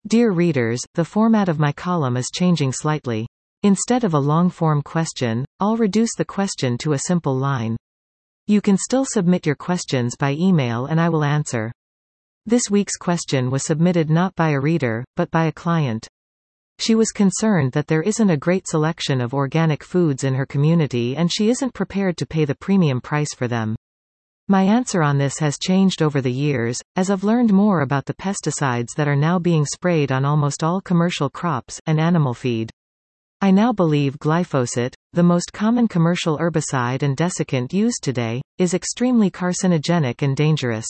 Dear readers, the format of my column is changing slightly. Instead of a long-form question, I'll reduce the question to a simple line. You can still submit your questions by email and I will answer. This week's question was submitted not by a reader, but by a client. She was concerned that there isn't a great selection of organic foods in her community and she isn't prepared to pay the premium price for them. My answer on this has changed over the years, as I've learned more about the pesticides that are now being sprayed on almost all commercial crops and animal feed. I now believe glyphosate, the most common commercial herbicide and desiccant used today, is extremely carcinogenic and dangerous.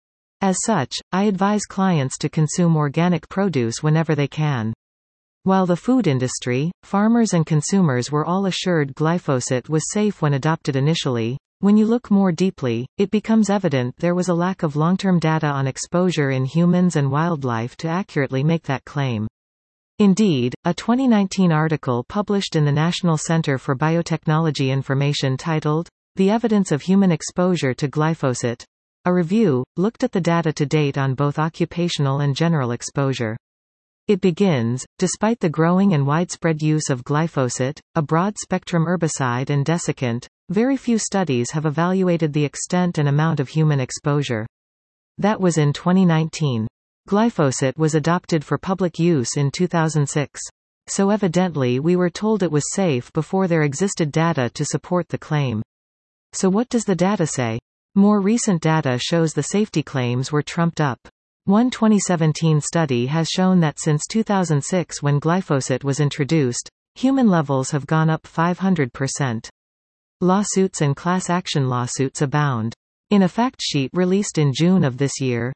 As such, I advise clients to consume organic produce whenever they can. While the food industry, farmers and consumers were all assured glyphosate was safe when adopted initially, when you look more deeply, it becomes evident there was a lack of long-term data on exposure in humans and wildlife to accurately make that claim. Indeed, a 2019 article published in the National Center for Biotechnology Information titled, "The Evidence of Human Exposure to Glyphosate," a review, looked at the data to date on both occupational and general exposure. It begins, despite the growing and widespread use of glyphosate, a broad-spectrum herbicide and desiccant, very few studies have evaluated the extent and amount of human exposure. That was in 2019. Glyphosate was adopted for public use in 2006. So evidently we were told it was safe before there existed data to support the claim. So what does the data say? More recent data shows the safety claims were trumped up. One 2017 study has shown that since 2006, when glyphosate was introduced, human levels have gone up 500%. Lawsuits and class action lawsuits abound. In a fact sheet released in June of this year,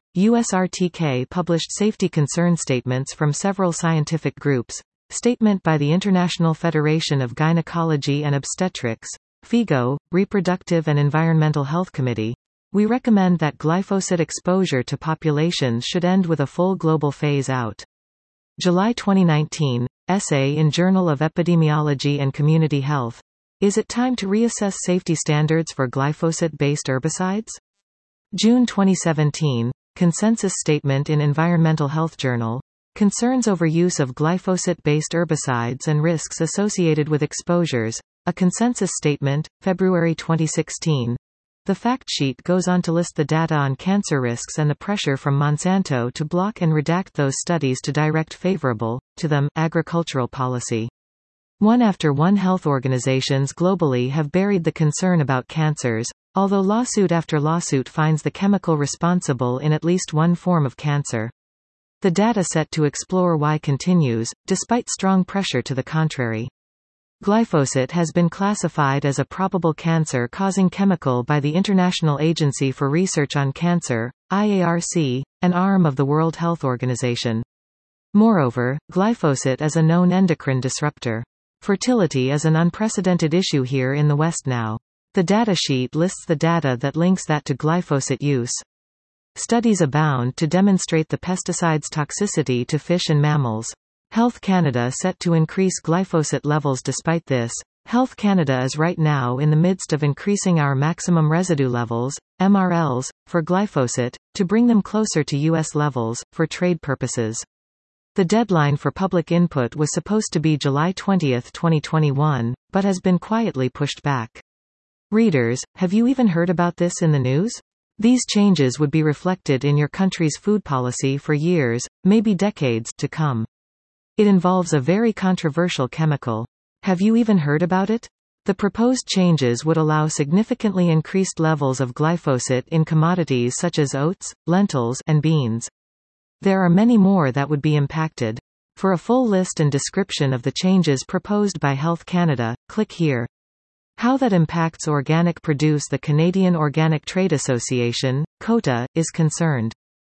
USRTK published safety concern statements from several scientific groups. Statement by the International Federation of Gynecology and Obstetrics, FIGO, Reproductive and Environmental Health Committee. We recommend that glyphosate exposure to populations should end with a full global phase-out. July 2019, essay in Journal of Epidemiology and Community Health. Is it time to reassess safety standards for glyphosate-based herbicides? June 2017, consensus statement in Environmental Health Journal. Concerns over use of glyphosate-based herbicides and risks associated with exposures. A consensus statement, February 2016. The fact sheet goes on to list the data on cancer risks and the pressure from Monsanto to block and redact those studies to direct favorable, to them, agricultural policy. One after one health organizations globally have buried the concern about cancers, although lawsuit after lawsuit finds the chemical responsible in at least one form of cancer. The data set to explore why continues, despite strong pressure to the contrary. Glyphosate has been classified as a probable cancer-causing chemical by the International Agency for Research on Cancer, IARC, an arm of the World Health Organization. Moreover, glyphosate is a known endocrine disruptor. Fertility is an unprecedented issue here in the West now. The datasheet lists the data that links that to glyphosate use. Studies abound to demonstrate the pesticide's toxicity to fish and mammals. Health Canada set to increase glyphosate levels. Despite this, Health Canada is right now in the midst of increasing our maximum residue levels, MRLs, for glyphosate, to bring them closer to U.S. levels, for trade purposes. The deadline for public input was supposed to be July 20, 2021, but has been quietly pushed back. Readers, have you even heard about this in the news? These changes would be reflected in your country's food policy for years, maybe decades, to come. It involves a very controversial chemical. Have you even heard about it? The proposed changes would allow significantly increased levels of glyphosate in commodities such as oats, lentils, and beans. There are many more that would be impacted. For a full list and description of the changes proposed by Health Canada, click here. How that impacts organic produce. The Canadian Organic Trade Association, COTA, is concerned.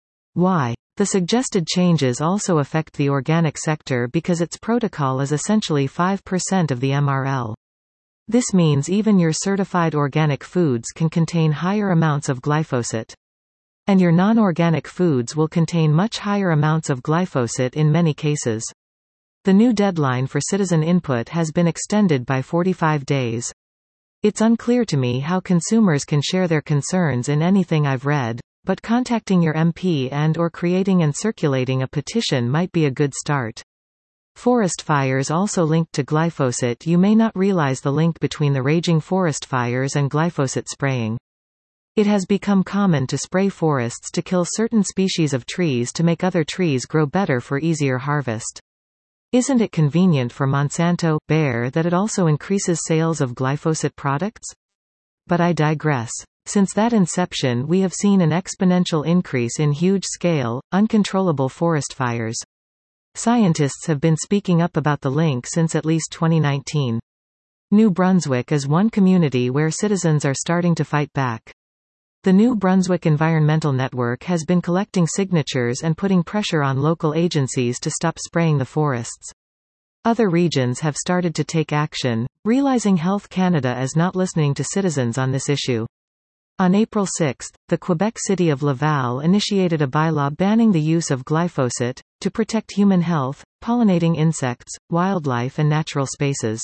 Why? The suggested changes also affect the organic sector because its protocol is essentially 5% of the MRL. This means even your certified organic foods can contain higher amounts of glyphosate. And your non-organic foods will contain much higher amounts of glyphosate in many cases. The new deadline for citizen input has been extended by 45 days. It's unclear to me how consumers can share their concerns in anything I've read. but contacting your MP and/or creating and circulating a petition might be a good start. Forest fires also linked to glyphosate. You may not realize the link between the raging forest fires and glyphosate spraying. It has become common to spray forests to kill certain species of trees to make other trees grow better for easier harvest. Isn't it convenient for Monsanto, Bayer that it also increases sales of glyphosate products? But I digress. Since that inception we have seen an exponential increase in huge-scale, uncontrollable forest fires. Scientists have been speaking up about the link since at least 2019. New Brunswick is one community where citizens are starting to fight back. The New Brunswick Environmental Network has been collecting signatures and putting pressure on local agencies to stop spraying the forests. Other regions have started to take action, realizing Health Canada is not listening to citizens on this issue. On April 6, the Quebec city of Laval initiated a bylaw banning the use of glyphosate, to protect human health, pollinating insects, wildlife and natural spaces.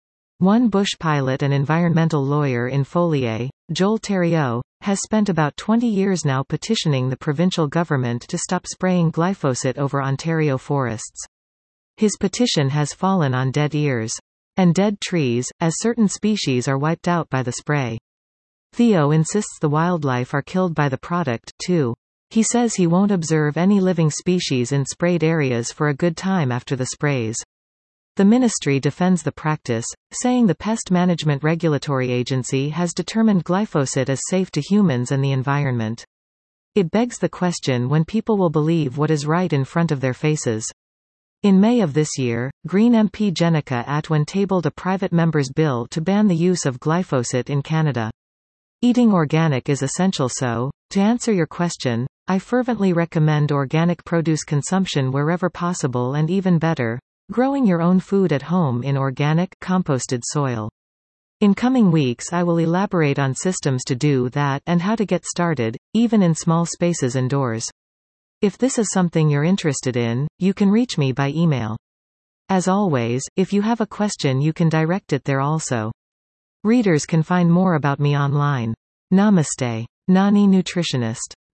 One bush pilot and environmental lawyer in Follier, Joel Thériault, has spent about 20 years now petitioning the provincial government to stop spraying glyphosate over Ontario forests. His petition has fallen on dead ears. And dead trees, as certain species are wiped out by the spray. Theo insists the wildlife are killed by the product, too. He says he won't observe any living species in sprayed areas for a good time after the sprays. The ministry defends the practice, saying the Pest Management Regulatory Agency has determined glyphosate as safe to humans and the environment. It begs the question when people will believe what is right in front of their faces. In May of this year, Green MP Jenica Atwin tabled a private member's bill to ban the use of glyphosate in Canada. Eating organic is essential, so, to answer your question, I fervently recommend organic produce consumption wherever possible and even better, growing your own food at home in organic, composted soil. In coming weeks I will elaborate on systems to do that and how to get started, even in small spaces indoors. If this is something you're interested in, you can reach me by email. As always, if you have a question you can direct it there also. Readers can find more about me online. Namaste. Nani Nutritionist.